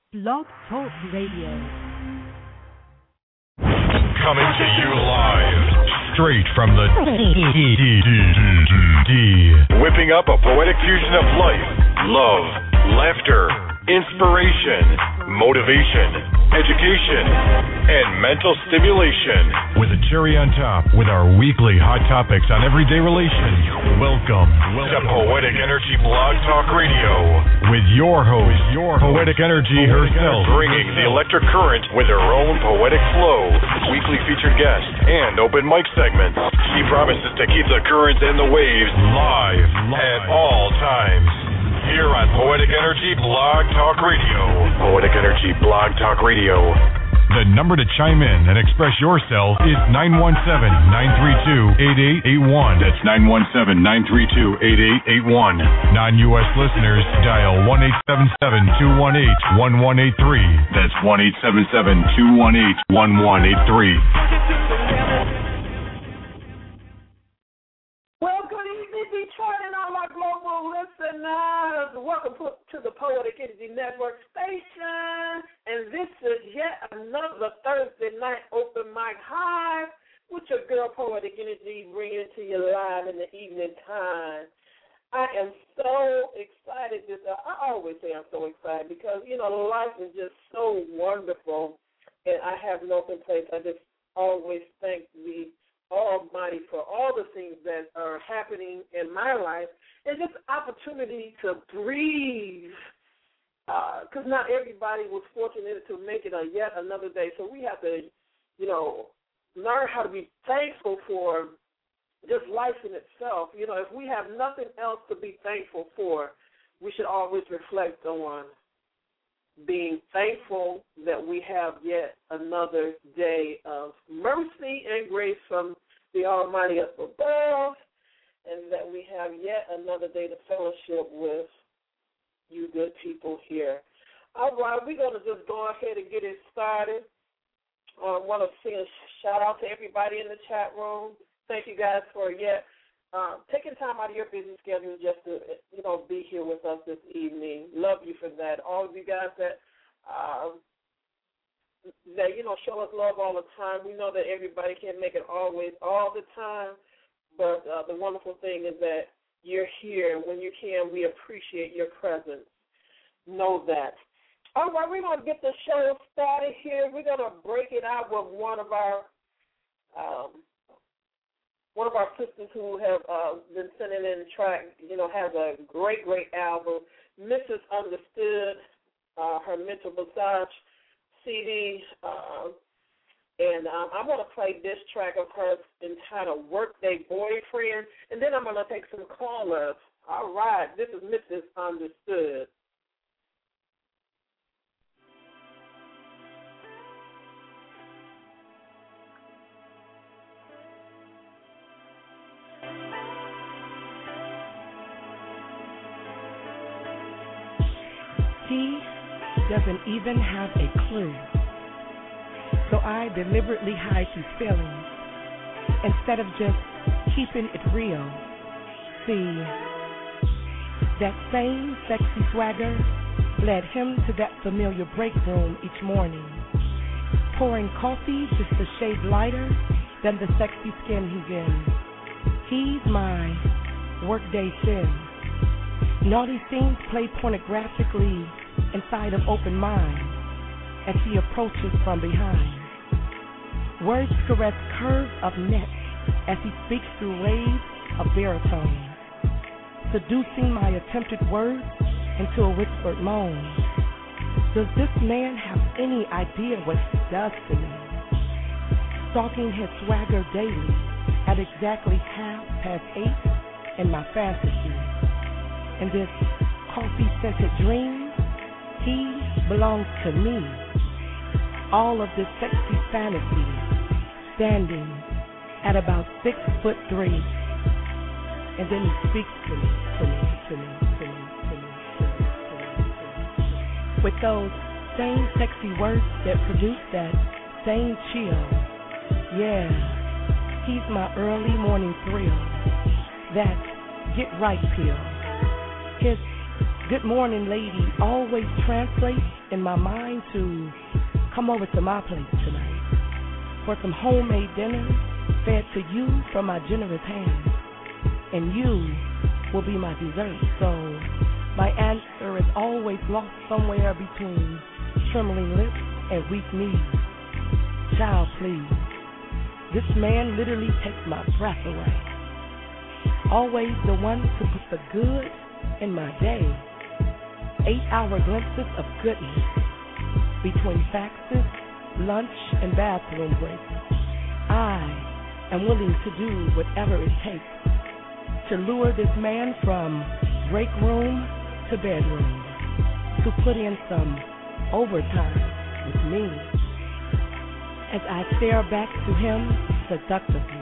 Blog Talk Radio. Coming to you live, straight from the whipping up a poetic fusion of life, love, laughter, inspiration, motivation, education, and mental stimulation. With a cherry on top, with our weekly hot topics on everyday relations. Welcome to Poetic Energy Blog Talk Radio with your host, Poetic Energy herself, bringing the electric current with her own poetic flow, weekly featured guests, and open mic segments. She promises to keep the currents and the waves live at all times. Here on Poetic Energy Blog Talk Radio. Poetic Energy Blog Talk Radio. The number to chime in and express yourself is 917-932-8881. That's 917-932-8881. Non-U.S. listeners, dial 1-877-218-1183. That's 1-877-218-1183. Well, good evening, Detroit, and all our global listeners. Welcome to the Poetic Energy Network station. And this is yet another Thursday night open mic hive with your girl, Poetic Energy, bringing it to you live in the evening time. I am so excited. I always say I'm so excited because, life is just so wonderful, and I have no complaints. I just always thank the Almighty for all the things that are happening in my life and just opportunity to breathe, because not everybody was fortunate to make it yet another day. So we have to, learn how to be thankful for just life in itself. If we have nothing else to be thankful for, we should always reflect on being thankful that we have yet another day of mercy and grace from the Almighty up above, and that we have yet another day to fellowship with you good people here. All right, we're going to just go ahead and get it started. I want to sing a shout-out to everybody in the chat room. Thank you guys for taking time out of your busy schedule just to, be here with us this evening. Love you for that. All of you guys that show us love all the time. We know that everybody can't make it always all the time, but the wonderful thing is that you're here. When you can, we appreciate your presence. Know that. All right, we're going to get the show started here. We're going to break it out with one of our sisters who have been sending in track, has a great, great album, Mrs. Understood, her mental massage CD, and I'm going to play this track of hers entitled Workday Boyfriend, and then I'm going to take some callers. All right, this is Mrs. Understood. He doesn't even have a clue. So I deliberately hide his feelings instead of just keeping it real. See, that same sexy swagger led him to that familiar break room each morning, pouring coffee just a shade lighter than the sexy skin he's in. He's my workday sin. Naughty scenes play pornographically inside of open mind as he approaches from behind. Words caress curves of neck as he speaks through waves of baritone, seducing my attempted words into a whispered moan. Does this man have any idea what he does to me? Stalking his swagger daily at exactly 8:30 in my fantasy. In this coffee-scented dream, he belongs to me. All of this sexy fantasy, standing at about 6'3", and then he speaks to me. With those same sexy words that produce that same chill. Yeah, he's my early morning thrill, that get right pill. His Good morning, lady always translates in my mind to come over to my place tonight for some homemade dinner fed to you from my generous hands. And you will be my dessert. So my answer is always lost somewhere between trembling lips and weak knees. Child, please. This man literally takes my breath away. Always the one to put the good in my day. 8-hour glimpses of goodness between faxes, lunch, and bathroom breaks. I am willing to do whatever it takes to lure this man from break room to bedroom, to put in some overtime with me. As I stare back to him seductively,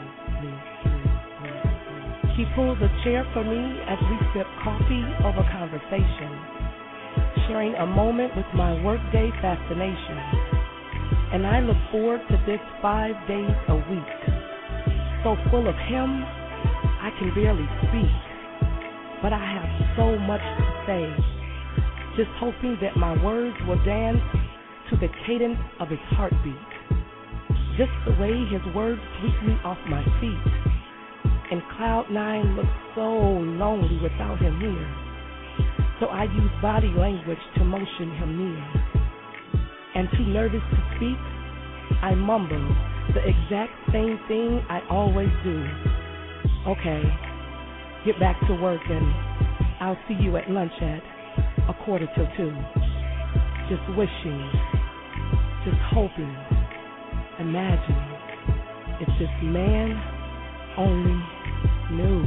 he pulls a chair for me as we sip coffee over conversation, sharing a moment with my workday fascination. And I look forward to this 5 days a week, so full of him I can barely speak, but I have so much to say, just hoping that my words will dance to the cadence of his heartbeat, just the way his words sweep me off my feet. And Cloud 9 looks so lonely without him here, so I use body language to motion him near. And too nervous to speak, I mumble the exact same thing I always do. Okay, get back to work and I'll see you at lunch at 1:45. Just wishing, just hoping, imagining if this man only knew.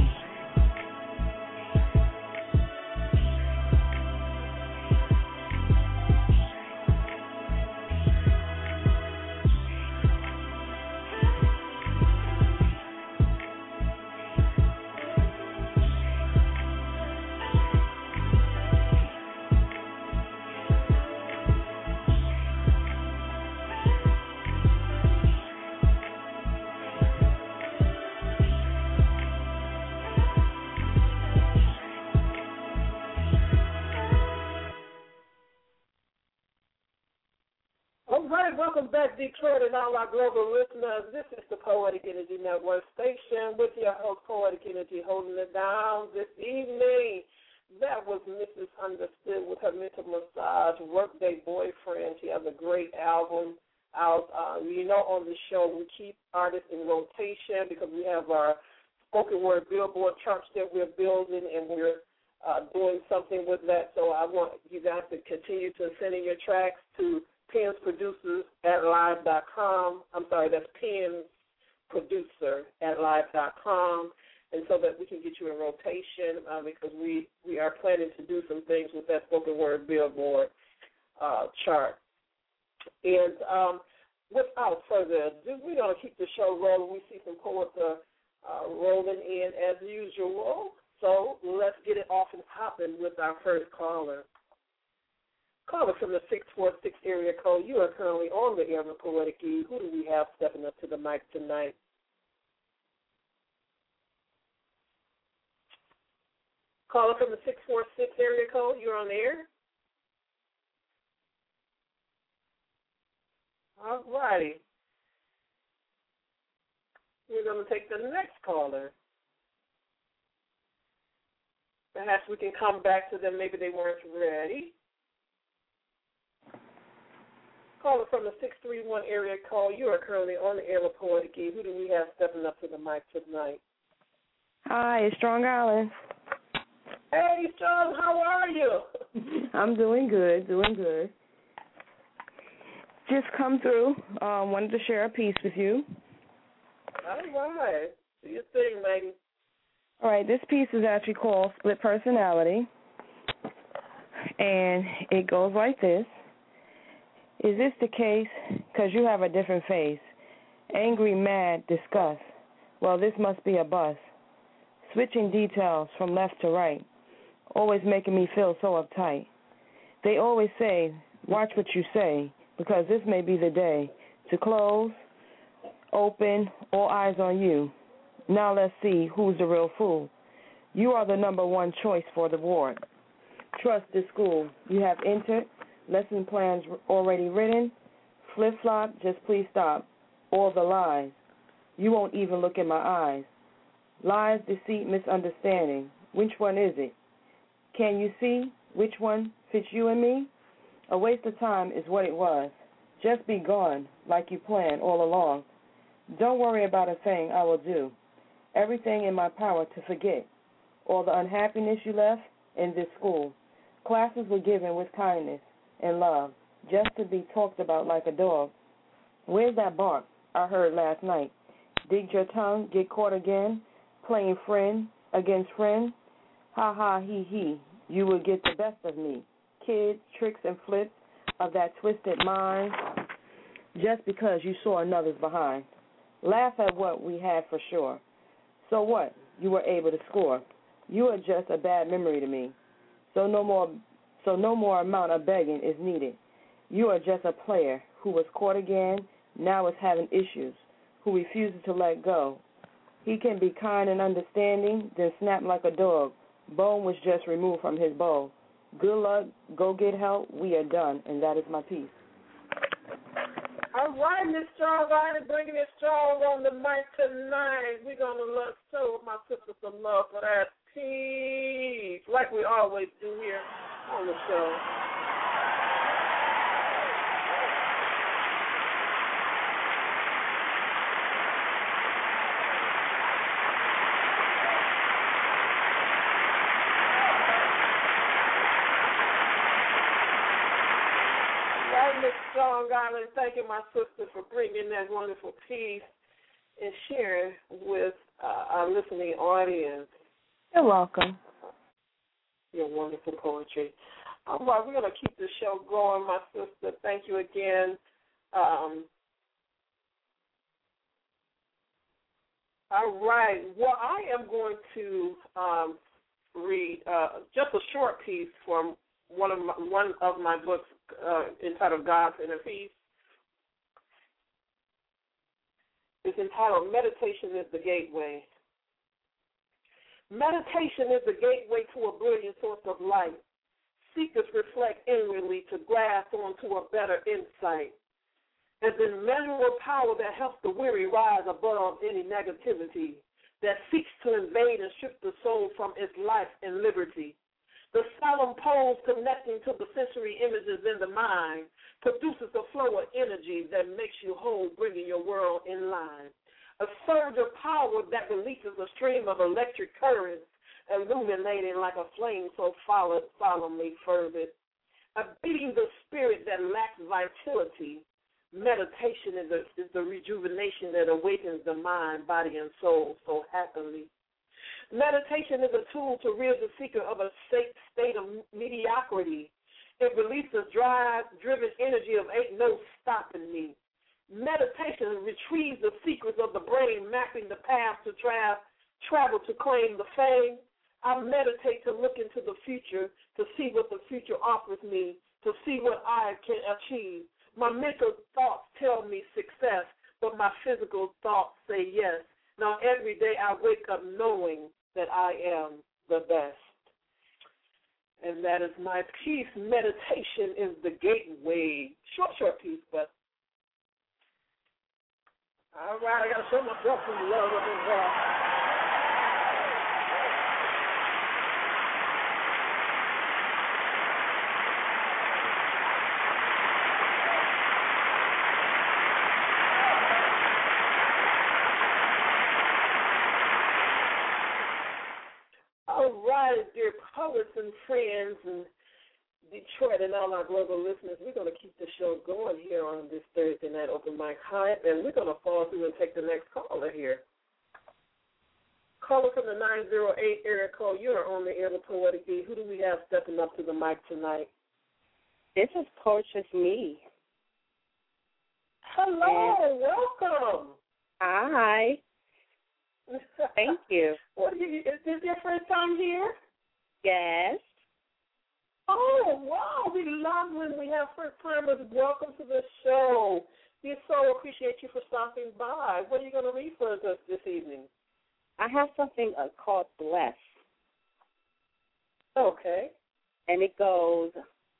Welcome back, Detroit, and all our global listeners. This is the Poetic Energy Network station with your host, Poetic Energy, holding it down this evening. That was Mrs. Understood with her mental massage, Workday Boyfriend. She has a great album out. On the show we keep artists in rotation because we have our spoken word billboard charts that we're building, and we're doing something with that. So I want you guys to continue to send in your tracks to PensProducers@live.com. I'm sorry, that's PensProducer@live.com, and so that we can get you in rotation because we are planning to do some things with that spoken word billboard chart. And without further ado, we're going to keep the show rolling. We see some poets rolling in as usual, so let's get it off and popping with our first caller. Caller from the 646 area code. You are currently on the air with Poetic E. Who do we have stepping up to the mic tonight? Caller from the 646 area code. You're on the air. All righty. We're going to take the next caller. Perhaps we can come back to them. Maybe they weren't ready. Caller from the 631 area code. You are currently on the air with Poetic E. Who do we have stepping up to the mic tonight? Hi, it's Strong Island. Hey, Strong, how are you? I'm doing good. Just come through. Wanted to share a piece with you. All right. Do your thing, lady. All right, this piece is actually called Split Personality, and it goes like this. Is this the case? Because you have a different face. Angry, mad, disgust. Well, this must be a bus. Switching details from left to right. Always making me feel so uptight. They always say, watch what you say, because this may be the day to close, open, all eyes on you. Now let's see who's the real fool. You are the number one choice for the board. Trust this school. You have entered. Lesson plans already written. Flip-flop, just please stop. All the lies. You won't even look in my eyes. Lies, deceit, misunderstanding. Which one is it? Can you see which one fits you and me? A waste of time is what it was. Just be gone like you planned all along. Don't worry about a thing I will do. Everything in my power to forget. All the unhappiness you left in this school. Classes were given with kindness and love, just to be talked about like a dog. Where's that bark I heard last night? Digged your tongue, get caught again, playing friend against friend? Ha ha he he, you will get the best of me. Kids, tricks and flips of that twisted mind, just because you saw another's behind. Laugh at what we had for sure. So what? You were able to score. You are just a bad memory to me. So no more amount of begging is needed. You are just a player who was caught again, now is having issues, who refuses to let go. He can be kind and understanding, then snap like a dog. Bone was just removed from his bow. Good luck, go get help, we are done, and that is my piece. All right, Miss Strong, bringing it strong on the mic tonight. We're going to show my sister some love for that peace, like we always do here on the show. Miss Strong Island, thanking my sister for bringing that wonderful piece and sharing with our listening audience. You're welcome. Your wonderful poetry. All right, we're going to keep the show going, my sister. Thank you again. All right. Well, I am going to read just a short piece from one of my books entitled God's Inner Peace. It's entitled Meditation is the Gateway. Meditation is the gateway to a brilliant source of light. Seekers reflect inwardly to grasp onto a better insight. As an immeasurable power that helps the weary rise above any negativity, that seeks to invade and strip the soul from its life and liberty. The solemn pose connecting to the sensory images in the mind produces a flow of energy that makes you whole, bringing your world in line. A surge of power that releases a stream of electric currents, illuminating like a flame so solemnly fervent. A beating the spirit that lacks vitality. Meditation is the rejuvenation that awakens the mind, body, and soul so happily. Meditation is a tool to rid the seeker of a state of mediocrity. It releases drive-driven energy of ain't no stopping me. Meditation retrieves the secrets of the brain, mapping the path to travel to claim the fame. I meditate to look into the future, to see what the future offers me, to see what I can achieve. My mental thoughts tell me success, but my physical thoughts say yes. Now every day I wake up knowing that I am the best. And that is my piece. Meditation is the gateway. Short piece, but all right, I got to show myself some love up as well. All right, dear poets and friends and Detroit and all our global listeners, we're going to keep the show going here on this Thursday night open mic hype, and we're going to fall through and take the next caller here. Caller from the 908 area code, you are on the air with Poetic B. Who do we have stepping up to the mic tonight? This is Poetess Me. Hello, and welcome. Hi. Thank you. Is this your first time here? Yes. Oh, wow. We love when we have first-timers. Welcome to the show. We so appreciate you for stopping by. What are you going to read for us this evening? I have something called Bless. Okay. And it goes,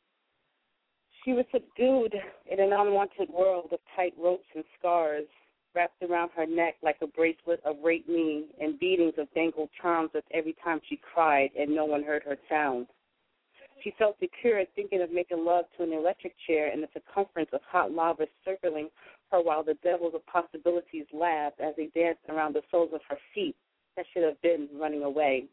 she was subdued in an unwanted world of tight ropes and scars wrapped around her neck like a bracelet of rape me and beatings of dangled charms with every time she cried and no one heard her sound. She felt secure thinking of making love to an electric chair in the circumference of hot lava circling her while the devils of possibilities laughed as they danced around the soles of her feet that should have been running away.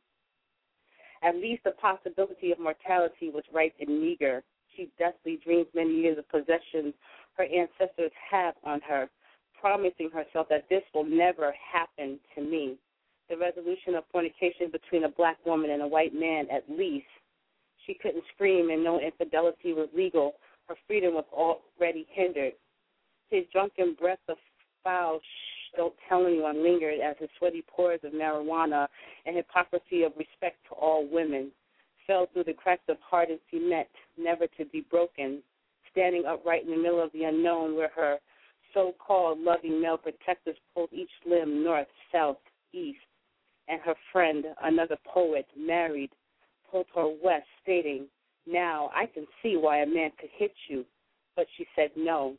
At least the possibility of mortality was ripe and meager. She deathly dreamed many years of possession her ancestors have on her, promising herself that this will never happen to me. The resolution of fornication between a black woman and a white man, at least. She couldn't scream and no infidelity was legal. Her freedom was already hindered. His drunken breath of foul don't tell anyone lingered as his sweaty pores of marijuana and hypocrisy of respect to all women fell through the cracks of hardened cement, never to be broken, standing upright in the middle of the unknown where her so-called loving male protectors pulled each limb north, south, east, and her friend, another poet, married, pulled her west, stating, now I can see why a man could hit you, but she said no.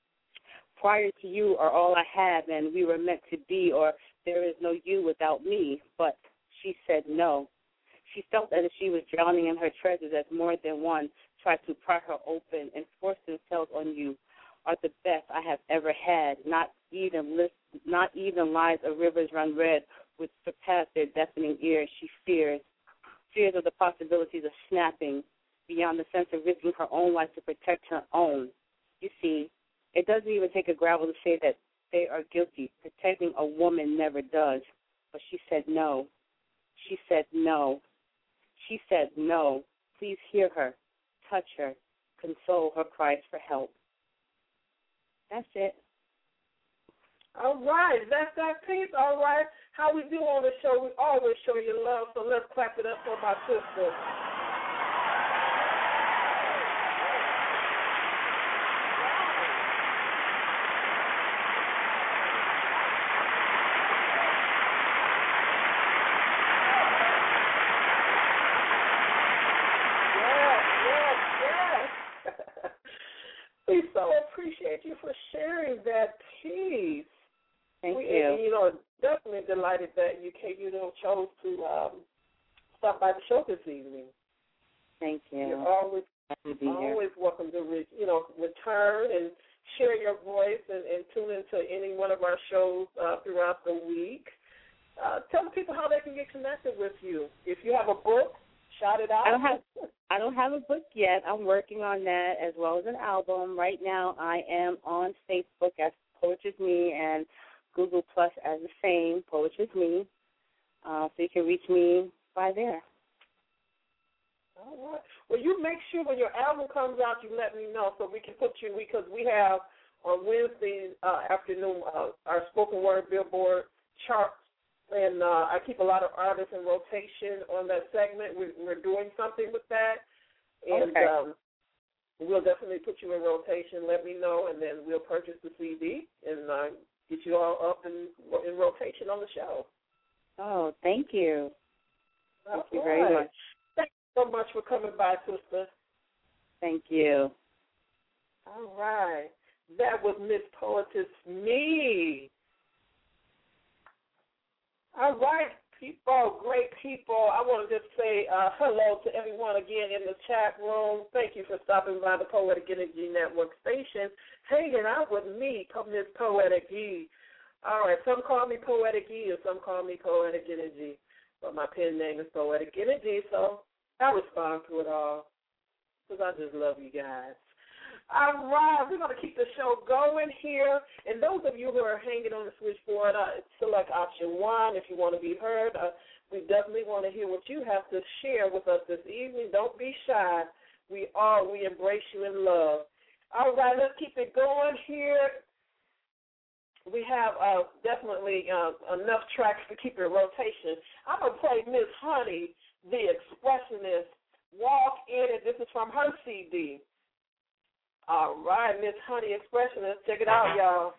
Prior to you are all I have, and we were meant to be, or there is no you without me, but she said no. She felt as if she was drowning in her treasures as more than one tried to pry her open and force themselves on you are the best I have ever had. Not even lies of rivers run red which surpass their deafening ears. She fears of the possibilities of snapping beyond the sense of risking her own life to protect her own. You see, it doesn't even take a gravel to say that they are guilty. Protecting a woman never does. But she said no. She said no. She said no. Please hear her, touch her, console her cries for help. That's it. All right, that's that piece. All right, how we do on the show, we always show you love, so let's clap it up for my sister. We so appreciate you for sharing that piece. Thank you. And, definitely delighted that you chose to stop by the show this evening. Thank you. You're always welcome to return and share your voice and tune into any one of our shows throughout the week. Tell the people how they can get connected with you. If you have a book, shout it out. I don't have a book yet. I'm working on that as well as an album. Right now I am on Facebook as Poetry is Me and Google Plus as the same, Poetry is Me. So you can reach me by there. All right. Well, you make sure when your album comes out, you let me know so we can put you, because we have on Wednesday afternoon our spoken word Billboard chart. And I keep a lot of artists in rotation on that segment. We're doing something with that. And okay. We'll definitely put you in rotation. Let me know, and then we'll purchase the CD and get you all up in rotation on the show. Oh, thank you. Thank you very much. Thank you so much for coming by, sister. Thank you. All right. That was Miss Poetess Me. All right, people, great people. I want to just say hello to everyone again in the chat room. Thank you for stopping by the Poetic Energy Network station, hanging out with me, Miss Poetic E. All right, some call me Poetic E and some call me Poetic Energy, but my pen name is Poetic Energy, so I respond to it all because I just love you guys. All right, we're going to keep the show going here. And those of you who are hanging on the switchboard, select option 1 if you want to be heard. We definitely want to hear what you have to share with us this evening. Don't be shy. We embrace you in love. All right, let's keep it going here. We have definitely enough tracks to keep it in rotation. I'm going to play Miss Honey, the Expressionist, Walk In It. This is from her CD. All right, Miss Honey Expressionist, check it out, y'all.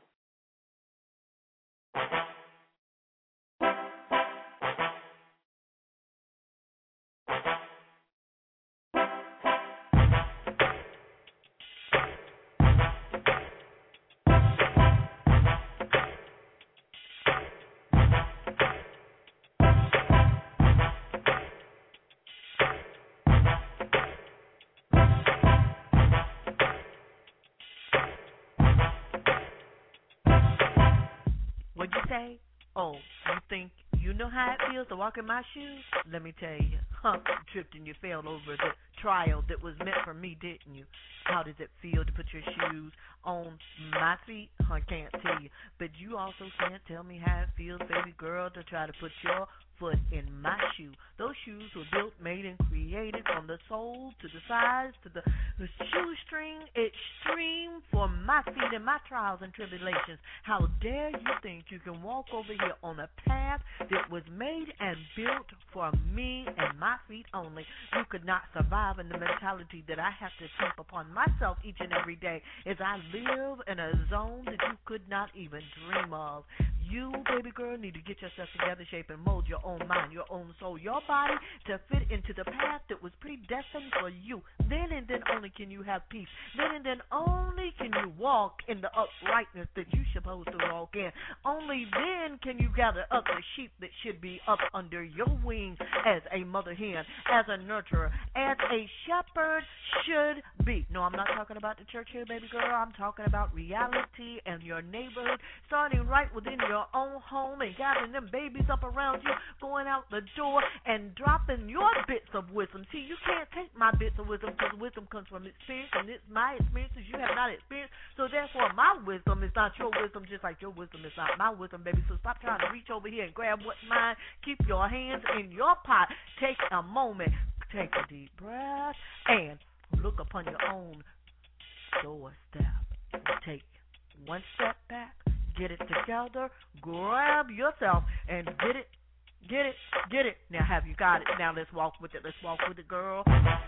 say, oh, you think you know how it feels to walk in my shoes? Let me tell you, you tripped and you failed over the trial that was meant for me, didn't you? How does it feel to put your shoes on my feet? I can't tell you. But you also can't tell me how it feels, baby girl, to try to put your foot in my shoe. Those shoes were built, made, and created from the sole to the size to the shoestring extreme for my feet and my trials and tribulations. How dare you think you can walk over here on a path that was made and built for me and my feet only? You could not survive in the mentality that I have to keep upon myself each and every day as I live in a zone that you could not even dream of. You, baby girl, need to get yourself together, shape, and mold your own mind, your own soul, your body to fit into the path that was predestined for you. Then and then only can you have peace. Then and then only can you walk in the uprightness that you're supposed to walk in. Only then can you gather up the sheep that should be up under your wings as a mother hen, as a nurturer, as a shepherd should be. No, I'm not talking about the church here, baby girl. I'm talking about reality and your neighborhood, starting right within your own home and gathering them babies up around you, going out the door and dropping your bits of wisdom. See, you can't take my bits of wisdom because wisdom comes from experience, and it's my experiences you have not experienced. So therefore, my wisdom is not your wisdom, just like your wisdom is not my wisdom, baby. So stop trying to reach over here and grab what's mine. Keep your hands in your pot. Take a moment, take a deep breath, and look upon your own doorstep. Take one step back, get it together, grab yourself, and get it. Now, have you got it? Now, let's walk with it. Let's walk with it, girl.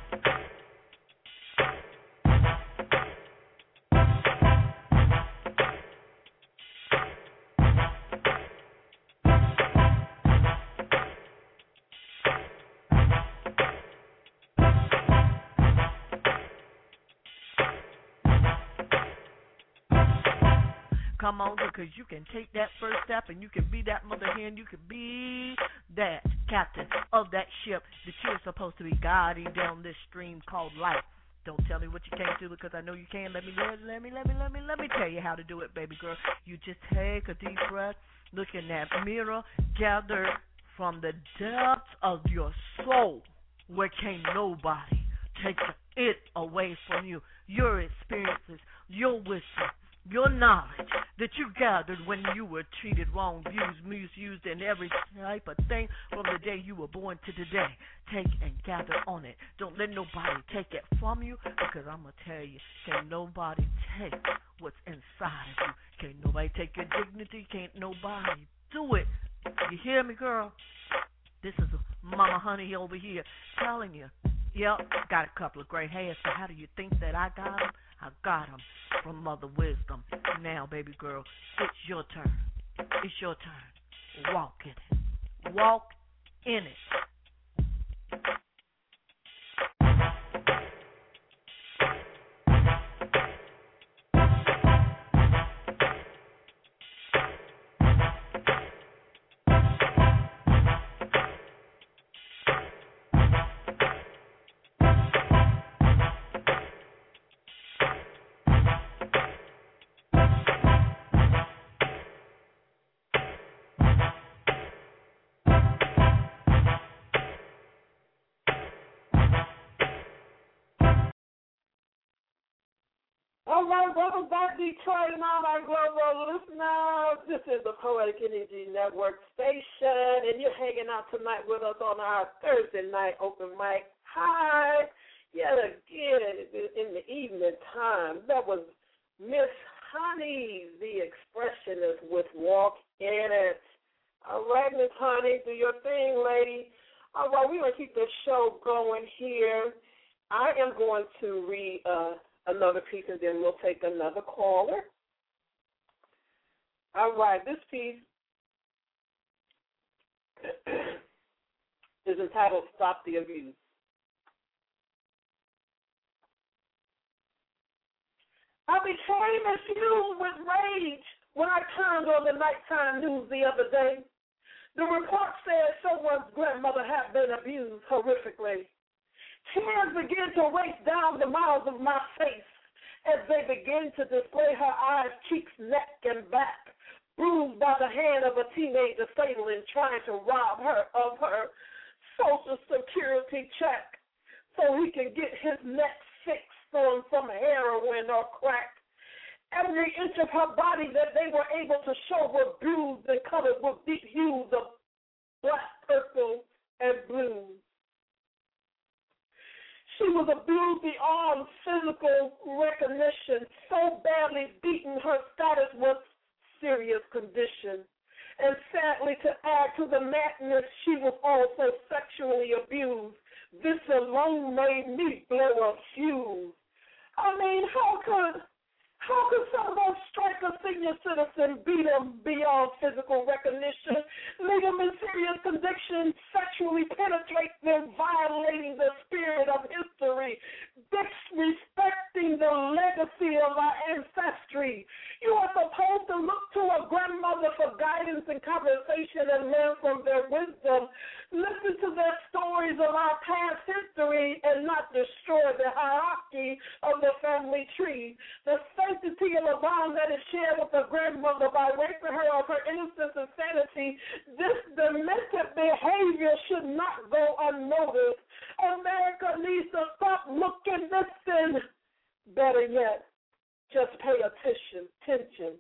Come on, because you can take that first step and you can be that mother hen. You can be that captain of that ship that you're supposed to be guiding down this stream called life. Don't tell me what you can't do because I know you can. Let me tell you how to do it, baby girl. You just take a deep breath, look in that mirror, gather from the depths of your soul where can't nobody take it away from you. Your experiences, your wisdom, your knowledge that you gathered when you were treated wrong, abused, misused, and every type of thing from the day you were born to today. Take and gather on it. Don't let nobody take it from you, because I'm going to tell you, can't nobody take what's inside of you. Can't nobody take your dignity. Can't nobody do it. You hear me, girl? This is Mama Honey over here telling you, yep, got a couple of gray hairs, so how do you think that I got them? I got them from Mother Wisdom. Now, baby girl, it's your turn. It's your turn. Walk in it. Walk in it. All right, welcome back, Detroit and all my global listeners. This is the Poetic Energy Network station, and you're hanging out tonight with us on our Thursday night open mic. Hi, yet again in the evening time. That was Miss Honey, the expressionist with Walk in It. All right, Miss Honey, do your thing, lady. All right, we're going to keep the show going here. I am going to read another piece, and then we'll take another caller. All right, this piece is entitled Stop the Abuse. I became infused with rage when I turned on the nighttime news the other day. The report said someone's grandmother had been abused horrifically. Tears began to race down the mouths of my face as they began to display her eyes, cheeks, neck, and back. bruised by the hand of a teenage assailant trying to rob her of her Social Security check so he can get his neck fixed on some heroin or crack. Every inch of her body that they were able to show was bruised and covered with deep hues of black, purple, and blue. She was abused beyond physical recognition, so badly beaten her status was serious condition. And sadly, to add to the madness, she was also sexually abused. This alone made me blow a fuse. I mean, how could someone strike a senior citizen, beat him beyond physical recognition, leave him in serious conviction, sexually penetrate them, violating the spirit of history, disrespecting the legacy of our ancestry? You are supposed to look to a grandmother for guidance and conversation and learn from their wisdom. Listen to their stories of our past history and not destroy the hierarchy of the family tree. The sanctity of a bond that is shared with a grandmother by raping her of her innocence and sanity, this demented behavior should not go unnoticed. America needs to stop looking, listen. Better yet, just pay attention.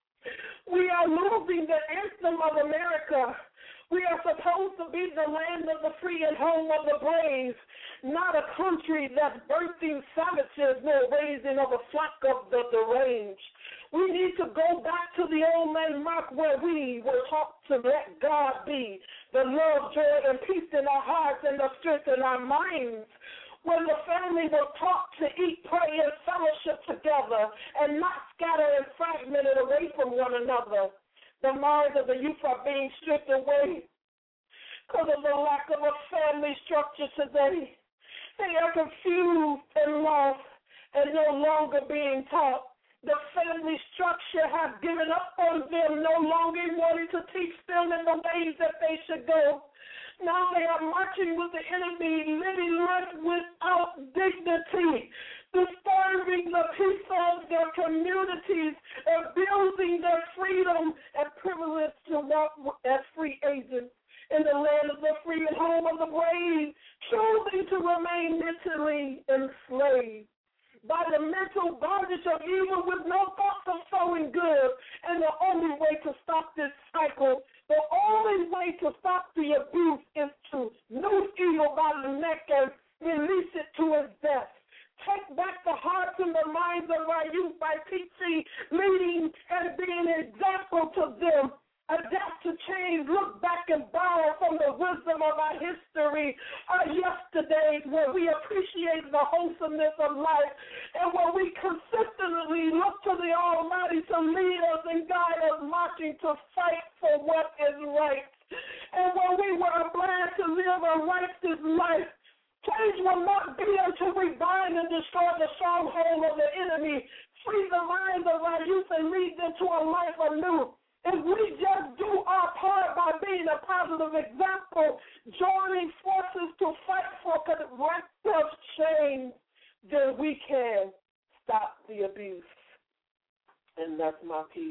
We are losing the anthem of America. We are supposed to be the land of the free and home of the brave, not a country that's birthing savages nor raising of a flock of the deranged. We need to go back to the old landmark where we were taught to let God be, the love, joy, and peace in our hearts and the strength in our minds. When the family was taught to eat, pray, and fellowship together and not scatter and fragmented away from one another. The minds of the youth are being stripped away because of the lack of a family structure today. They are confused and lost and no longer being taught. The family structure has given up on them, no longer wanting to teach them in the ways that they should go. Now they are marching with the enemy, living life without dignity, disturbing the peace of their communities, abusing their freedom and privilege to walk as free agents in the land of the free and home of the brave, choosing to remain mentally enslaved by the mental bondage of evil with no thoughts of sowing good. And the only way to stop this cycle, the only way to stop the abuse is to noose evil by the neck and release it to its death. Take back the hearts and the minds of our youth by teaching, leading, and being an example to them. Adapt to change, look back and borrow from the wisdom of our history, our yesterdays, where we appreciate the wholesomeness of life and where we consistently look to the Almighty to lead us and guide us, marching to fight for what is right. And where we were obliged to live a righteous life. Change will not be until we bind and destroy the stronghold of the enemy, free the minds of our youth and lead them to a life anew. If we just do our part by being a positive example, joining forces to fight for corrective change, then we can stop the abuse. And that's my piece.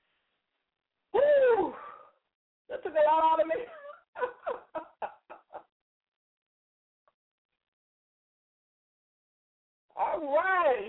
Woo! That took a lot out of me. All right.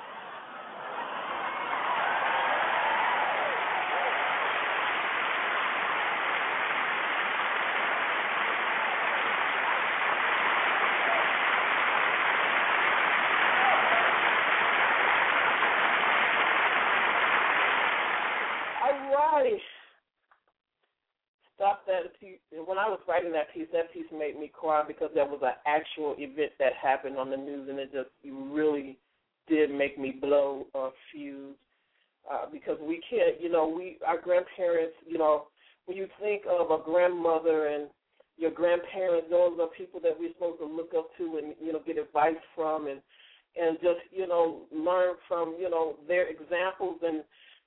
Stop that piece. When I was writing that piece made me cry because there was an actual event that happened on the news, and it just really did make me blow a fuse because we can't, our grandparents, when you think of a grandmother and your grandparents, those are people that we're supposed to look up to and, get advice from and just, learn from, their examples and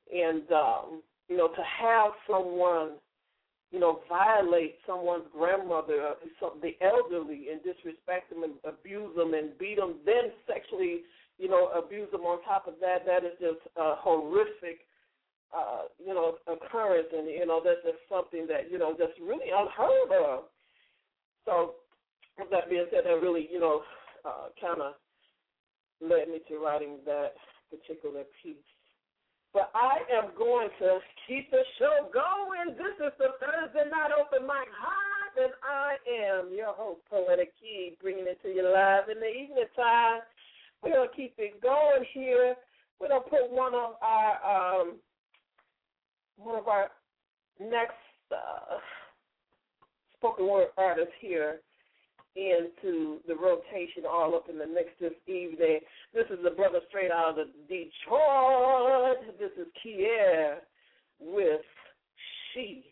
to have someone, violate someone's grandmother, the elderly, and disrespect them and abuse them and beat them, then sexually, abuse them on top of that, that is just a horrific occurrence, and that's just something that just really unheard of. So, with that being said, that really kind of led me to writing that particular piece. But I am going to keep the show going. This is the Thursday Night Open Mic Hive, and I am your host, Poetic Key, bringing it to you live in the evening time. We're going to keep it going here. We're going to put one of our next spoken word artists here into the rotation, all up in the mix this evening. This is the brother straight out of Detroit. This is Kier with She.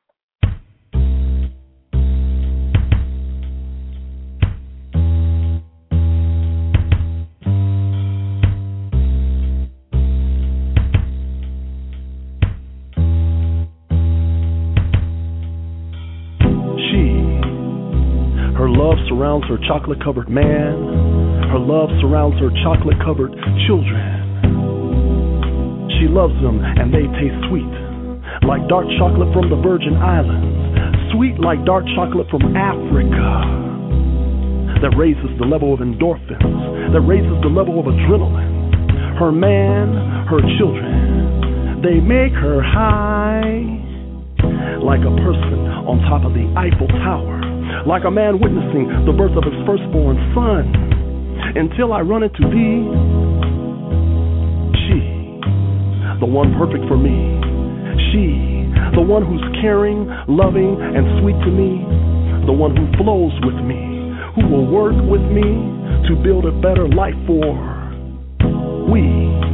Her love surrounds her chocolate-covered man. Her love surrounds her chocolate-covered children. She loves them and they taste sweet, like dark chocolate from the Virgin Islands, sweet like dark chocolate from Africa, that raises the level of endorphins, that raises the level of adrenaline. Her man, her children, they make her high, like a person on top of the Eiffel Tower, like a man witnessing the birth of his firstborn son, until I run into thee. She, the one perfect for me. She, the one who's caring, loving, and sweet to me. The one who flows with me, who will work with me to build a better life for we,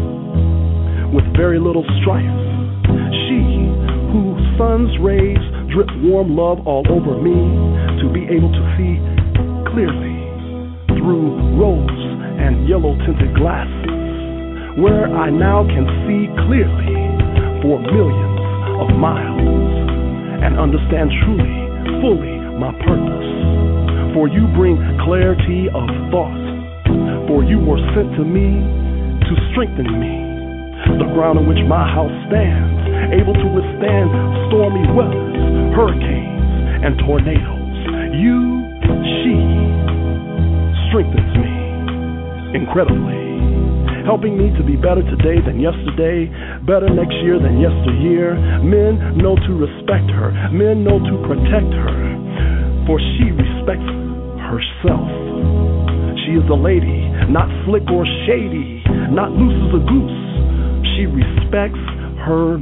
with very little strife. She, whose sun's rays drip warm love all over me, to be able to see clearly through rose and yellow tinted glasses, where I now can see clearly for millions of miles and understand truly, fully my purpose. For you bring clarity of thought, for you were sent to me to strengthen me, the ground on which my house stands, able to withstand stormy weathers, hurricanes, and tornadoes. You, she, strengthens me incredibly, helping me to be better today than yesterday, better next year than yesteryear. Men know to respect her, men know to protect her, for she respects herself. She is a lady, not slick or shady, not loose as a goose. She respects her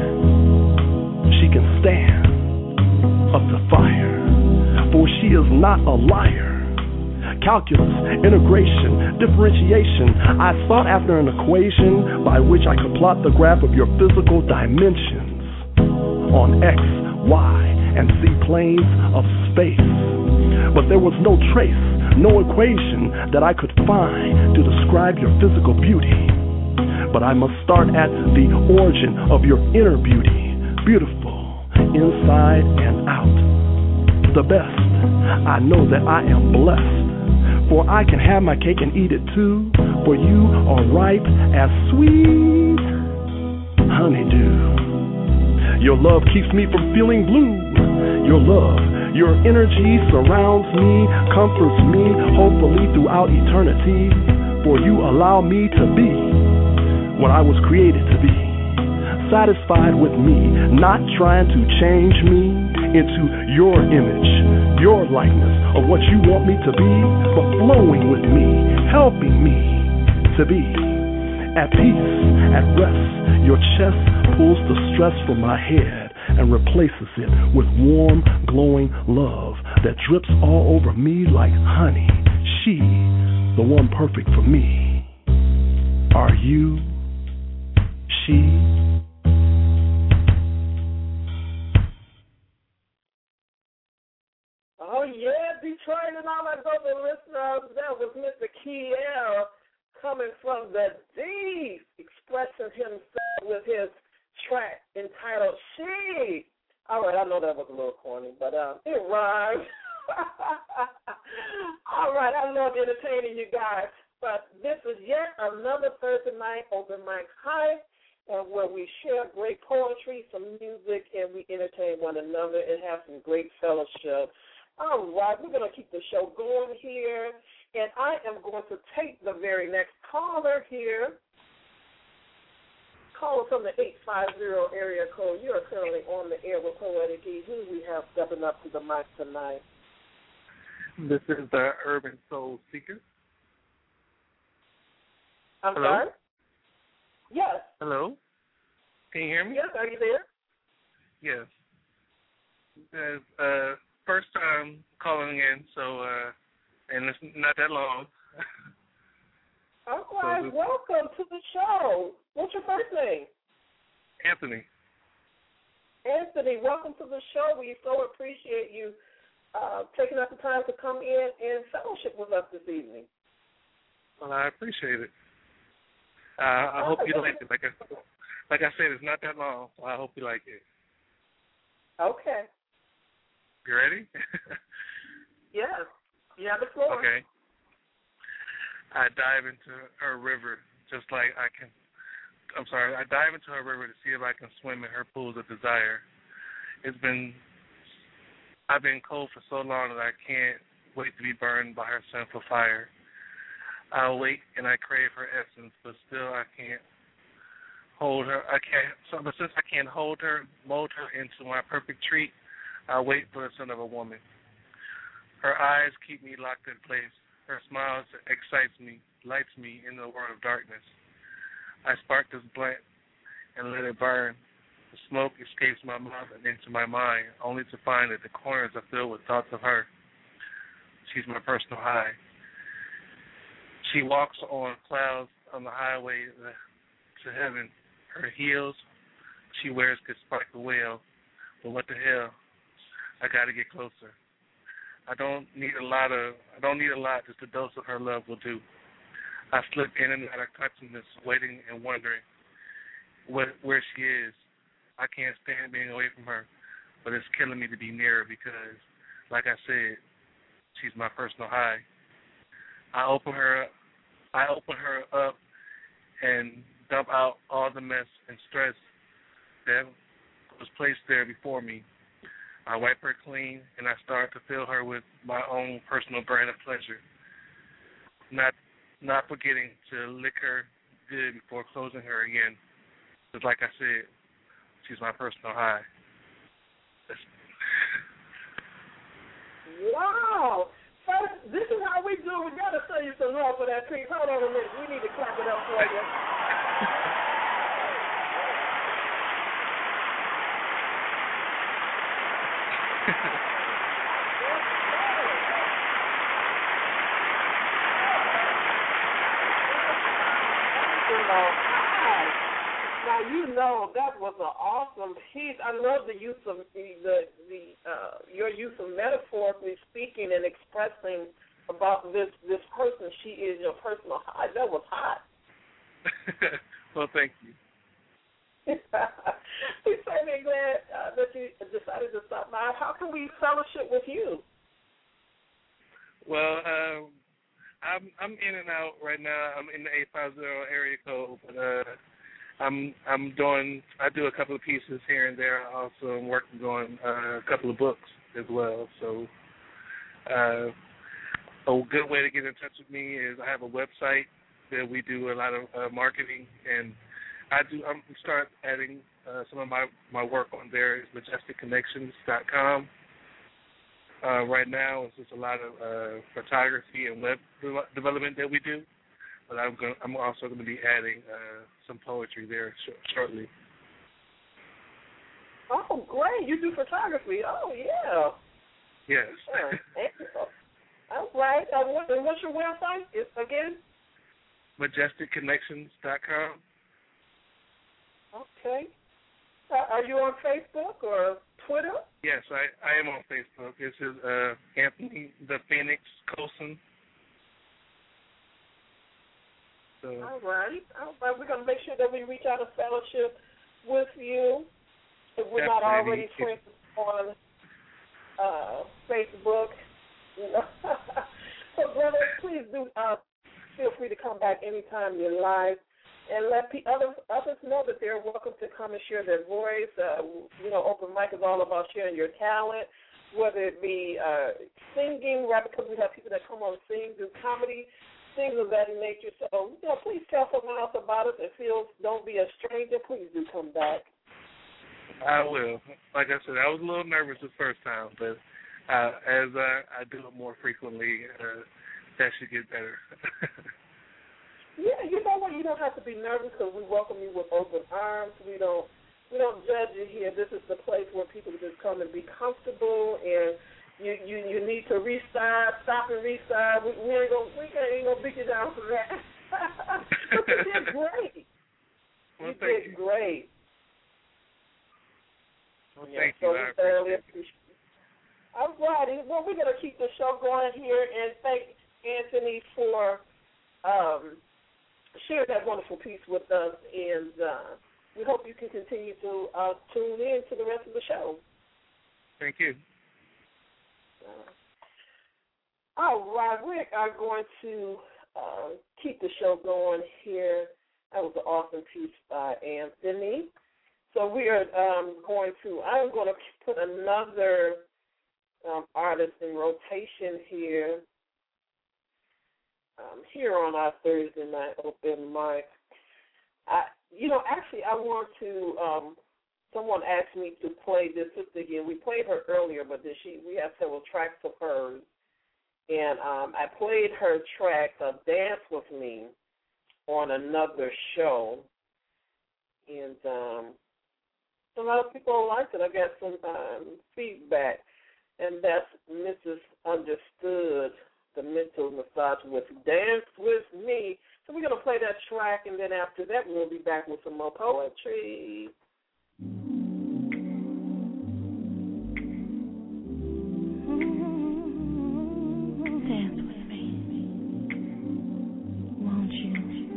man. She can stand up to fire, for she is not a liar. Calculus, integration, differentiation, I sought after an equation by which I could plot the graph of your physical dimensions on X, Y, and Z planes of space. But there was no trace, no equation that I could find to describe your physical beauty. But I must start at the origin of your inner beauty, beautiful inside and out. The best, I know that I am blessed, for I can have my cake and eat it too, for you are ripe as sweet honeydew. Your love keeps me from feeling blue. Your love, your energy surrounds me, comforts me, hopefully throughout eternity, for you allow me to be what I was created to be, satisfied with me, not trying to change me into your image, your likeness of what you want me to be, but flowing with me, helping me to be at peace, at rest. Your chest pulls the stress from my head and replaces it with warm, glowing love that drips all over me like honey. She, the one perfect for me. Are you? She? Oh, yeah, Detroit and all my other listeners, that was Mr. Kier coming from the deep, expressing himself with his track entitled She. All right, I know that was a little corny, but it rhymes. All right, I love entertaining you guys. But this is yet another Thursday night open mic. Hi, where we share great poetry, some music, and we entertain one another and have some great fellowship. All right, we're going to keep the show going here, and I am going to take the very next caller here. Caller from the 850 area code. You are currently on the air with Poetic E. Who do we have stepping up to the mic tonight? This is the Urban Soul Seeker. I'm Hello? sorry? Yes. Hello? Can you hear me? Yes, are you there? Yes. First time calling in, so, and it's not that long. All right, welcome to the show. What's your first name? Anthony. Anthony, welcome to the show. We so appreciate you taking up the time to come in and fellowship with us this evening. Well, I appreciate it. I hope you like it. Like I said, it's not that long, so I hope you like it. Okay. You ready? Yes. You have the floor. Okay. I dive into her river just like I dive into her river to see if I can swim in her pools of desire. I've been cold for so long that I can't wait to be burned by her sinful fire. I'll wait and I crave her essence, but still I can't hold her. But since I can't hold her, mold her into my perfect treat, I'll wait for the son of a woman. Her eyes keep me locked in place. Her smile excites me, lights me in the world of darkness. I spark this blunt and let it burn. The smoke escapes my mouth and into my mind, only to find that the corners are filled with thoughts of her. She's my personal high. She walks on clouds on the highway to heaven. Her heels she wears could spark the whale, but what the hell? I got to get closer. I don't need a lot, just a dose of her love will do. I slip in and out of consciousness, waiting and wondering where she is. I can't stand being away from her, but it's killing me to be near her because, like I said, she's my personal high. I open her up and dump out all the mess and stress that was placed there before me. I wipe her clean, and I start to fill her with my own personal brand of pleasure, not forgetting to lick her good before closing her again. Because like I said, she's my personal high. Wow. First, this is how we do. We got to show you some love for that piece. Hold on a minute. We need to clap it up for you. Now you know that was an awesome piece. I love the use of your use of metaphorically speaking and expressing about this person. She is your personal high. That was hot. Well, thank you. We're certainly glad that you decided to stop by. How can we fellowship with you? Well, I'm in and out right now. I'm in the 850 area code, but I do a couple of pieces here and there. I also am working on a couple of books as well. So a good way to get in touch with me is I have a website that we do a lot of marketing, and I'm start adding some of my work on there. Is MajesticConnections.com. Right now, it's just a lot of photography and web development that we do, but I'm also going to be adding some poetry there shortly. Oh, great! You do photography. Oh, yeah. Yes. All right. What's your website again? MajesticConnections.com. Okay. Are you on Facebook or Twitter? Yes, I am on Facebook. This is Anthony the Phoenix Colson. So. All right. We're going to make sure that we reach out a fellowship with you if we're not already friends on Facebook. You know. So, brother, please do feel free to come back anytime you like. and let others know that they're welcome to come and share their voice. Open mic is all about sharing your talent, whether it be singing, right? Because we have people that come on and sing, do comedy, things of that nature. So, please tell someone else about us and don't be a stranger. Please do come back. I will. Like I said, I was a little nervous the first time, but as I do it more frequently, that should get better. Yeah, you know what? You don't have to be nervous because we welcome you with open arms. We don't judge you here. This is the place where people just come and be comfortable, and you need to stop and restart. We ain't gonna beat you down for that. But you did great. Well, you did great. Well, thank you. I appreciate it. All righty. Well, we're going to keep the show going here, and thank Anthony for sharing that wonderful piece with us, and we hope you can continue to tune in to the rest of the show. Thank you. All right. We are going to keep the show going here. That was an awesome piece by Anthony. So we are I'm going to put another artist in rotation here on our Thursday night open mic. I want to, someone asked me to play this sister again. We played her earlier, but we have several tracks of hers. And I played her track, Dance With Me, on another show. And a lot of people liked it. I got some feedback. And that's Mrs. Understood, the mental massage with Dance With Me. So we're going to play that track, and then after that we'll be back with some more poetry. Dance with me, won't you?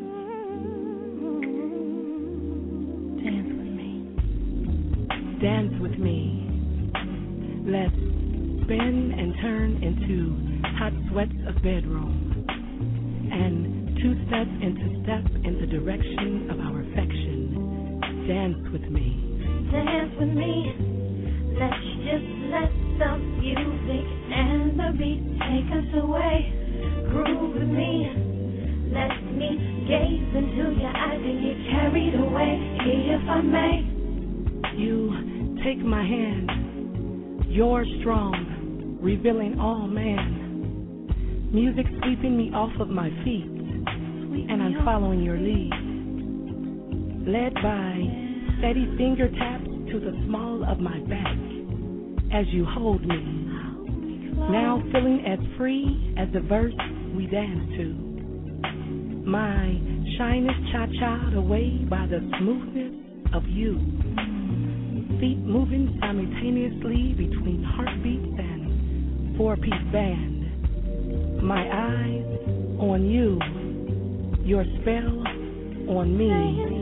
Dance with me. Dance with me. Let's spin and turn into hot sweats of bedroom, and two-step into step in the direction of our affection. Dance with me. Dance with me. Let's just let the music and the beat take us away. Groove with me. Let me gaze into your eyes and get carried away. If I may. You take my hand. You're strong, revealing all man. Music sweeping me off of my feet, and I'm following your lead. Led by steady finger taps to the small of my back as you hold me. Now feeling as free as the verse we dance to. My shyness cha-cha'd away by the smoothness of you. Feet moving simultaneously between heartbeats and four-piece band. My eyes on you, your spell on me.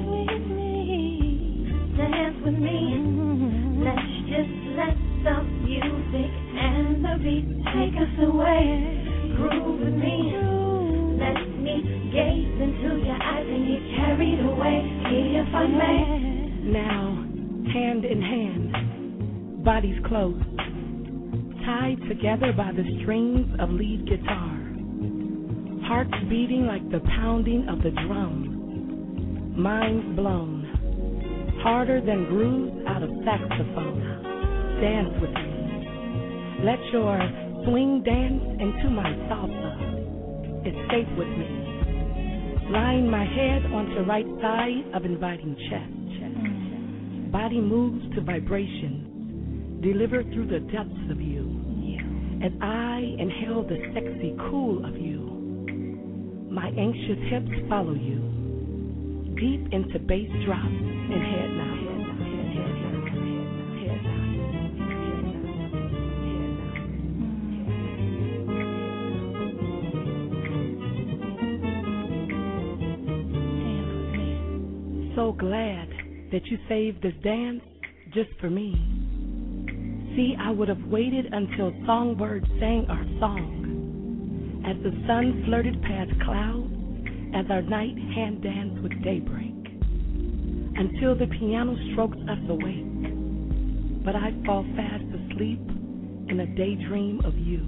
Dance with me. Let's just let the music and the beat take us away. Groove with me. Let me gaze into your eyes and get carried away. If I may. Now, hand in hand, bodies close, tied together by the strings of lead guitar, hearts beating like the pounding of the drum, minds blown, harder than grooves out of saxophone. Dance with me. Let your swing dance into my salsa. Escape with me. Lying my head onto right side of inviting chest. Body moves to vibration, delivered through the depths of you. As I inhale the sexy cool of you, my anxious hips follow you, deep into bass drops and head nods. So glad that you saved this dance just for me. See, I would have waited until songbirds sang our song, as the sun flirted past clouds as our night hand dance with daybreak, until the piano strokes us awake, but I fall fast asleep in a daydream of you,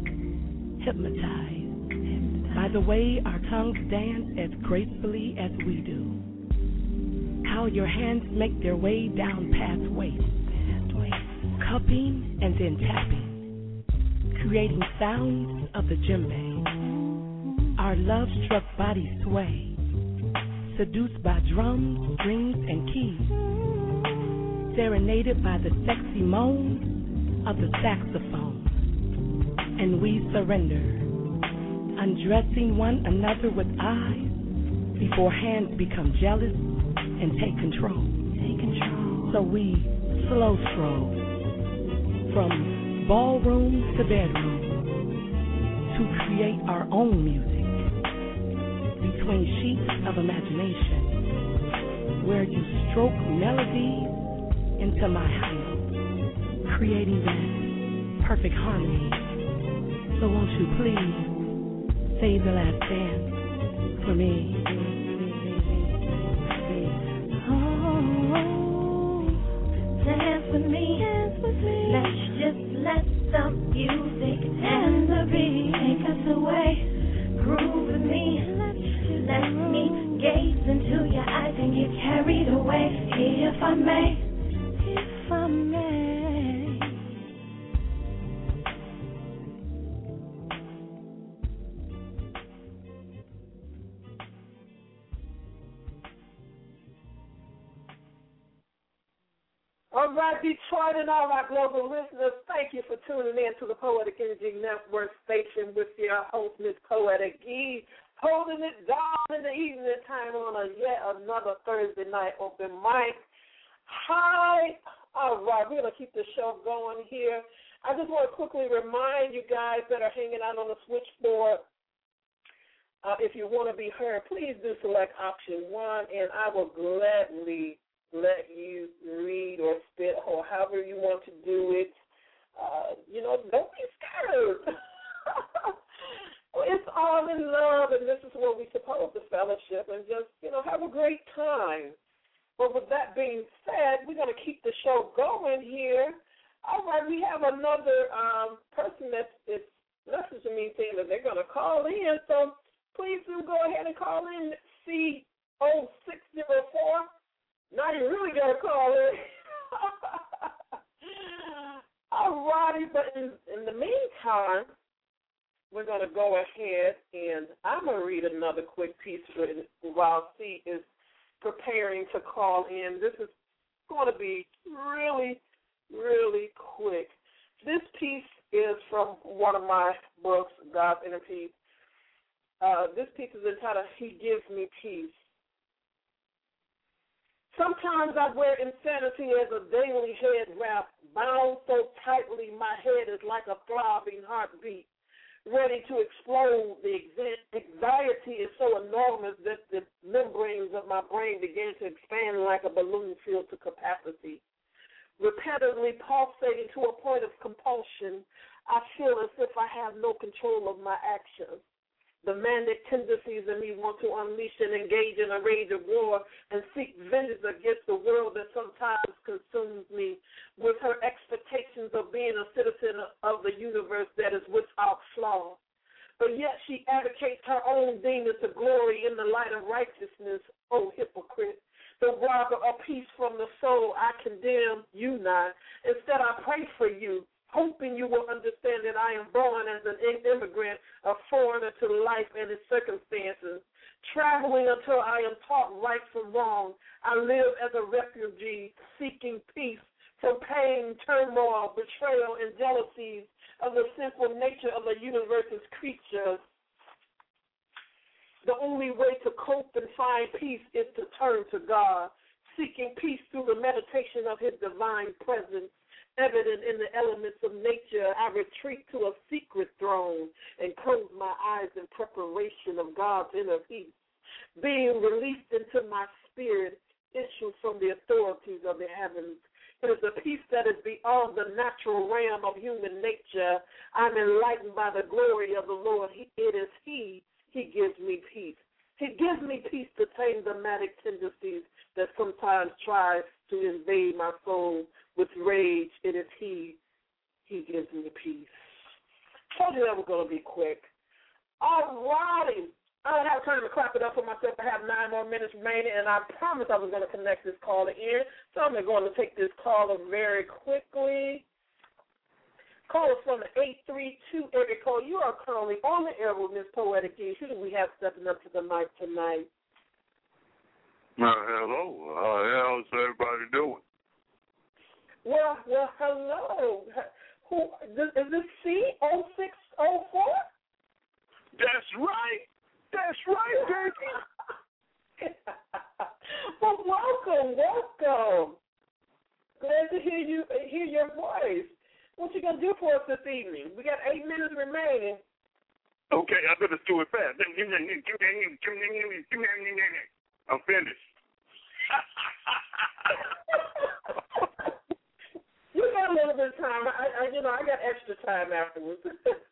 hypnotized by the way our tongues dance as gracefully as we do, how your hands make their way down past waist, cupping and then tapping, creating sounds of the djembe. Our love-struck bodies sway, seduced by drums, strings, and keys, serenaded by the sexy moans of the saxophone. And we surrender, undressing one another with eyes before hands become jealous and take control. So we slow stroll from ballroom to bedroom to create our own music between sheets of imagination, where you stroke melodies into my high notes, creating that perfect harmony. So won't you please say the last dance for me? Dance with me, let's just let the music and the beat take us away. Groove with me, let me gaze into your eyes and get carried away. If I may, if I may. All right, Detroit and all our global listeners, thank you for tuning in to the Poetic Energy Network station with your host, Miss Poetic E, holding it down in the evening time on yet another Thursday night open mic. Hi. All right, we're going to keep the show going here. I just want to quickly remind you guys that are hanging out on the switchboard, if you want to be heard, please do select option 1, and I will gladly let you read or spit or however you want to do it. Don't be scared. It's all in love, and this is where we're supposed to fellowship and just, have a great time. But with that being said, we're going to keep the show going here. All right, we have another person that is messaging me saying that they're going to call in, so please do go ahead and call in C0604. Now you really got to call in. All righty, but in the meantime, we're going to go ahead and I'm going to read another quick piece while C is preparing to call in. This is going to be really, really quick. This piece is from one of my books, God's Inner Peace. This piece is entitled, He Gives Me Peace. Sometimes I wear insanity as a daily head wrap, bound so tightly my head is like a throbbing heartbeat, ready to explode. The anxiety is so enormous that the membranes of my brain begin to expand like a balloon filled to capacity. Repetitively pulsating to a point of compulsion, I feel as if I have no control of my actions. The manic tendencies in me want to unleash and engage in a rage of war and seek vengeance against the world that sometimes consumes me with her expectations of being a citizen of the universe that is without flaw. But yet she advocates her own demons to glory in the light of righteousness, O hypocrite. The robber of peace from the soul, I condemn you not. Instead, I pray for you, hoping you will understand that I am born as an immigrant, a foreigner to life and its circumstances, traveling until I am taught right from wrong. I live as a refugee, seeking peace from pain, turmoil, betrayal, and jealousies of the sinful nature of the universe's creatures. The only way to cope and find peace is to turn to God, seeking peace through the meditation of His divine presence. Evident in the elements of nature, I retreat to a secret throne and close my eyes in preparation of God's inner peace, being released into my spirit, issued from the authorities of the heavens. It is a peace that is beyond the natural realm of human nature. I'm enlightened by the glory of the Lord. It is He gives me peace. He gives me peace to tame the manic tendencies that sometimes try to invade my soul with rage. It is He gives me peace. Told you that was going to be quick. All righty. I don't have time to clap it up for myself. I have 9 more minutes remaining, and I promised I was going to connect this caller in, so I'm going to take this caller very quickly. Caller from the 832 area code. You are currently on the air with Miss Poetic Ease. Who do we have stepping up to the mic tonight? Hello. How's everybody doing? Well, hello. Who is this? C0604? That's right. That's right, baby. Well, welcome. Glad to hear your voice. What you gonna do for us this evening? We got 8 minutes remaining. Okay, I better do it fast. I'm finished. You got a little bit of time. I got extra time afterwards.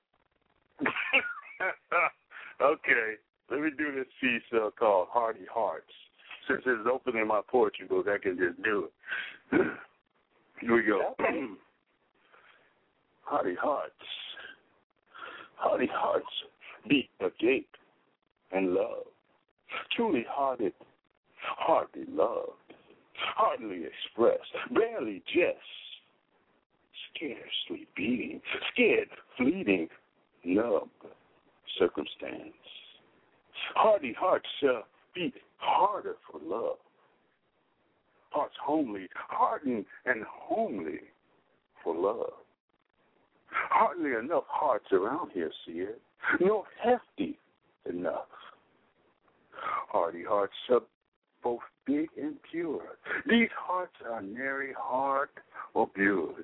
Okay, let me do this piece called Hearty Hearts. Since it's opening my poetry book, I can just do it. Here we go. Okay. Hearty Hearts. Hearty Hearts beat agape and love. Truly hearted, hardly loved, hardly expressed, barely just, scarcely beating, scared, fleeting, numb circumstance. Hearty hearts beat harder for love. Hearts homely, hardened and homely for love. Hardly enough hearts around here see it, nor hefty enough. Hearty hearts are both big and pure. These hearts are nary hard or built.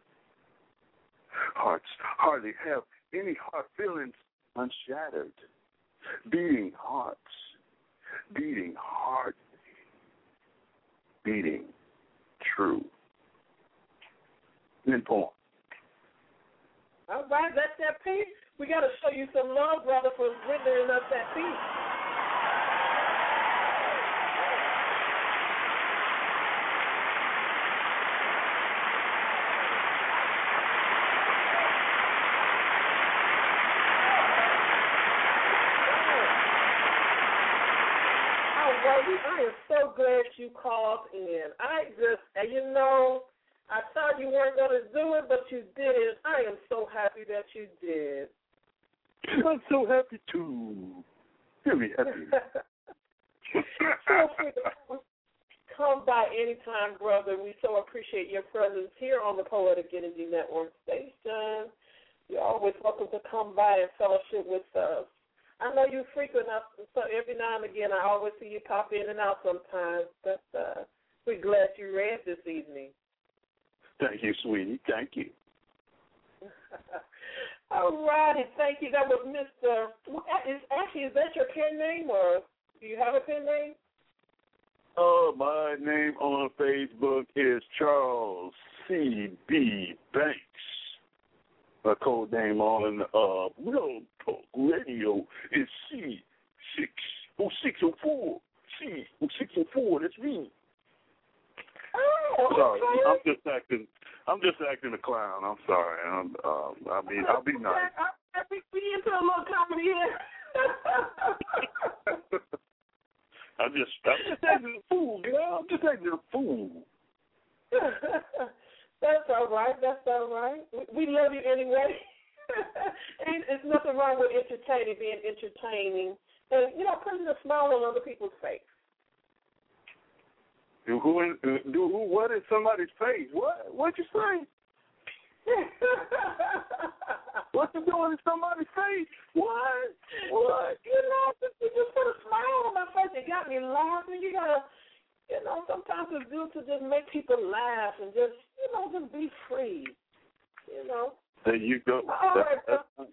Hearts hardly have any heart feelings unshattered. Beating hearts, beating hard, beating true. Then poem. All right, that's that piece. We got to show you some love, brother, for rendering us that piece. I am so glad you called in. I thought you weren't going to do it, but you did it. I am so happy that you did. I'm so happy too. Very happy. Feel free to come by anytime, brother. We so appreciate your presence here on the Poetic Energy Network station. You're always welcome to come by and fellowship with us. I know you frequent us, so every now and again I always see you pop in and out sometimes, but we're glad you read this evening. Thank you, sweetie. Thank you. All righty. Thank you. That was Mr. Is that your pen name, or do you have a pen name? My name on Facebook is Charles C.B. Banks. My code name on Real Talk Radio is C60604. C604. That's me. Oh, sorry, okay. I'm just acting a clown. I'm sorry. I'll be nice. I think we into a little comedy here. I'm just acting a fool, girl. I'm just acting a fool. That's all right. We love you anyway. And there's nothing wrong with being entertaining, and putting a smile on other people's face. What is somebody's face? What'd you say? What you doing in somebody's face? What? Just put a smile on my face. You got me laughing. You gotta, sometimes it's good to just make people laugh and just be free. There you go. All right.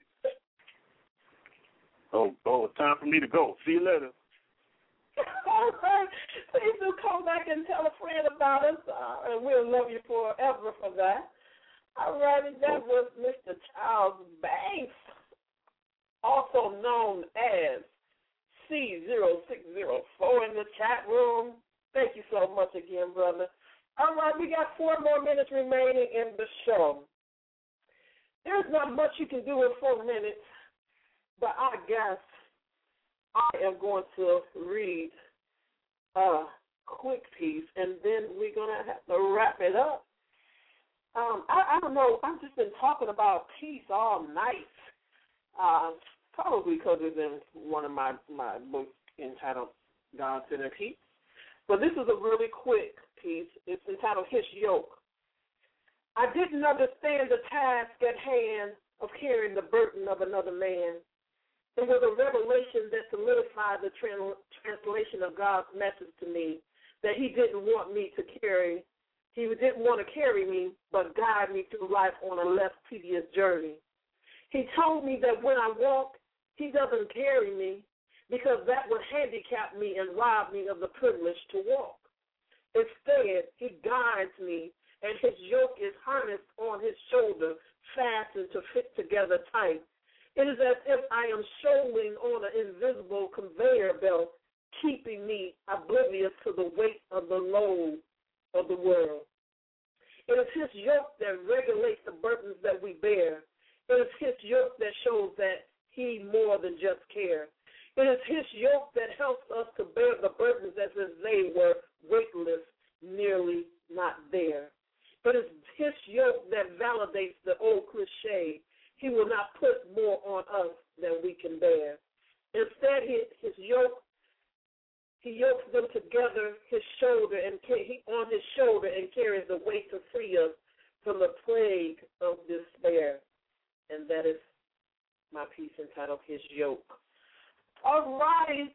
Oh, it's time for me to go. See you later. All right. Please do come back and tell a friend about us, and we'll love you forever for that. All righty, that was Mr. Charles Banks, also known as C0604 in the chat room. Thank you so much again, brother. All right, we got 4 more minutes remaining in the show. There's not much you can do in 4 minutes, but I guess I am going to read a quick piece, and then we're going to have to wrap it up. I don't know. I've just been talking about peace all night, probably because it's in one of my books entitled God-Centered Peace. But this is a really quick piece. It's entitled His Yoke. I didn't understand the task at hand of carrying the burden of another man. It was a revelation that solidified the translation of God's message to me, that he didn't want me to carry. He didn't want to carry me, but guide me through life on a less tedious journey. He told me that when I walk, he doesn't carry me because that would handicap me and rob me of the privilege to walk. Instead, he guides me, and his yoke is harnessed on his shoulder, fastened to fit together tight. It is as if I am shoaling on an invisible conveyor belt, keeping me oblivious to the weight of the load of the world. It is his yoke that regulates the burdens that we bear. It is his yoke that shows that he more than just cares. It is his yoke that helps us to bear the burdens as if they were weightless, nearly not there. It is his yoke that validates the old cliche, he will not put more on us than we can bear. Instead, his yoke, he yokes them together, his shoulder and on his shoulder, and carries the weight to free us from the plague of despair. And that is my piece entitled His Yoke. All right,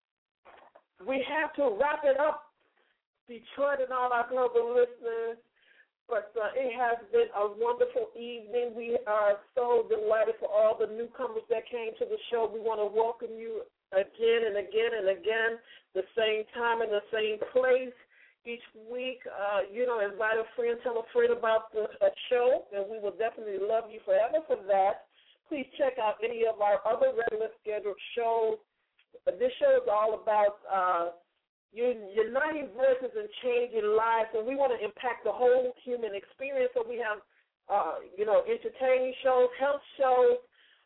we have to wrap it up, Detroit and all our global listeners. But it has been a wonderful evening. We are so delighted for all the newcomers that came to the show. We want to welcome you again and again and again, the same time and the same place each week. Invite a friend, tell a friend about the show, and we will definitely love you forever for that. Please check out any of our other regular scheduled shows. This show is all about uniting voices and changing lives, and we want to impact the whole human experience. So we have, entertaining shows, health shows,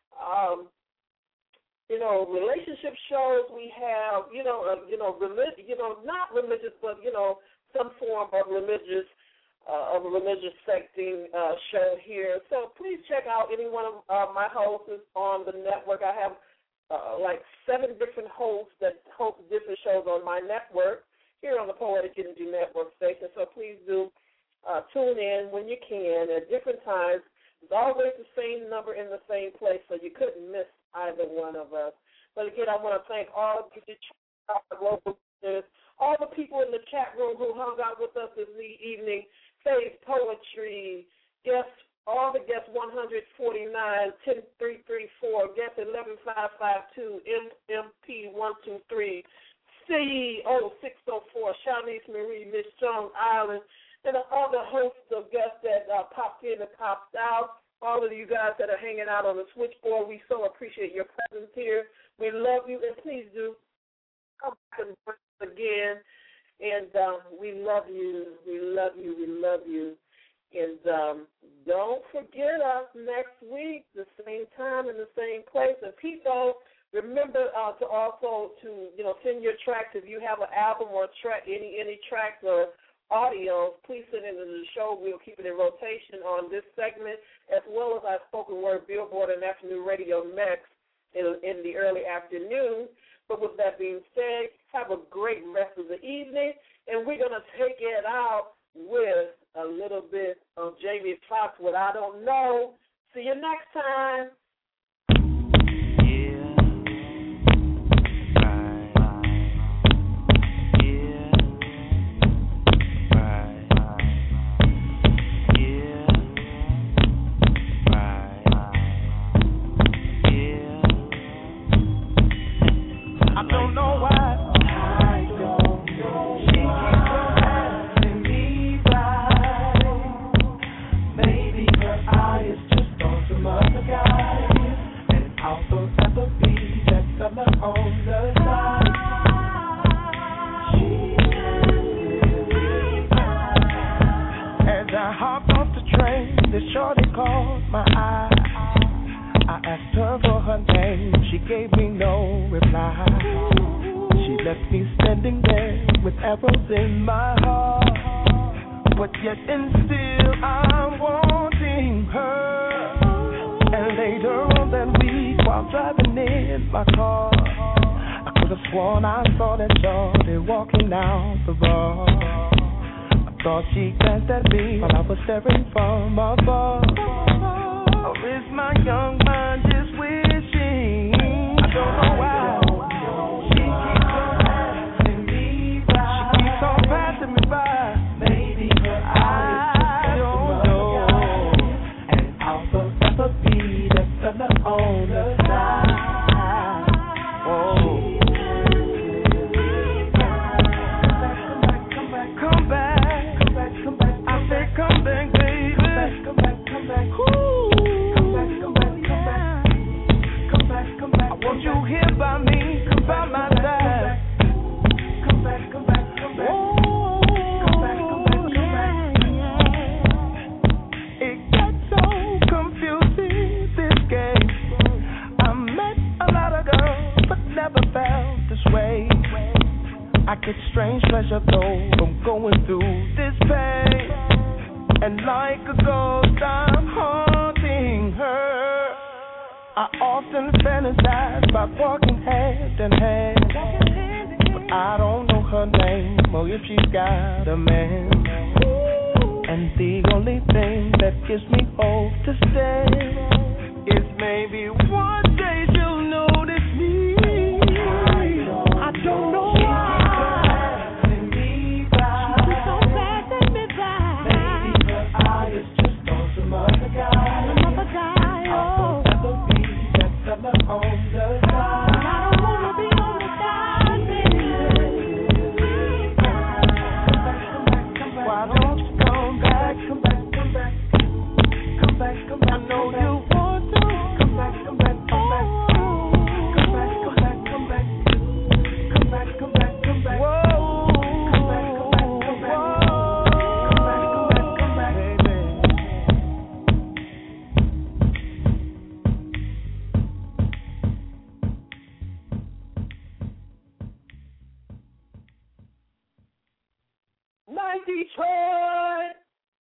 relationship shows. We have, not religious, but some form of religious secting show here. So please check out any one of my hosts on the network. I have 7 different hosts that host different shows on my network here on the Poetic Energy Network station. So please do tune in when you can at different times. It's always the same number in the same place, so you couldn't miss either one of us. But again, I want to thank all of you, local listeners, all the people in the chat room who hung out with us this evening, Faith Poetry, guests, all the guests 149, 10334, guest 11552, MP123, CO604, Shanice Marie, Miss Jones Island, and all the hosts of guests that popped in and popped out, all of you guys that are hanging out on the switchboard. We so appreciate your presence here. We love you, and please do come back and join us again. And we love you. We love you. We love you. And don't forget us next week, the same time and the same place. And people, remember to also send your tracks. If you have an album or a track, any tracks or audio, please send it to the show. We'll keep it in rotation on this segment, as well as our spoken word Billboard and Afternoon Radio Mix in the early afternoon. But with that being said, have a great rest of the evening, and we're going to take it out with a little bit of Jamie Foxx with I Don't Know. See you next time. Also at the beach. this shorty caught my eye. I asked her for her name, she gave me no reply. She left me standing there with arrows in my heart. But yet and still I'm wanting her. And later on that week while driving in my car, I could have sworn I saw that shorty walking out the bar. I thought she glanced at me while I was staring from afar. Or is my young mind just wishing? I don't know why. She keeps on passing me by. She keeps on passing me by. Maybe her eyes don't know. And I'll forever be the fella on the side. Oh. Come back. I said come back, baby. Come back. Ooh. I want you here by me, by my side. Come back. Oh, it got so confusing, this game. I met a lot of girls, but never felt this way. I get strange pleasure though from going through this pain. And like a ghost, I'm haunting her. I often fantasize about walking hand in hand, but I don't know her name or if she's got a man. And the only thing that gives me hope to stay is maybe one day she'll notice me. I don't know why. She keeps on passing me by. Maybe her eye is just on some other guy. I'll forever be that fella on the side. I don't wanna be on the side, baby. Come back. Why don't you come back? I know you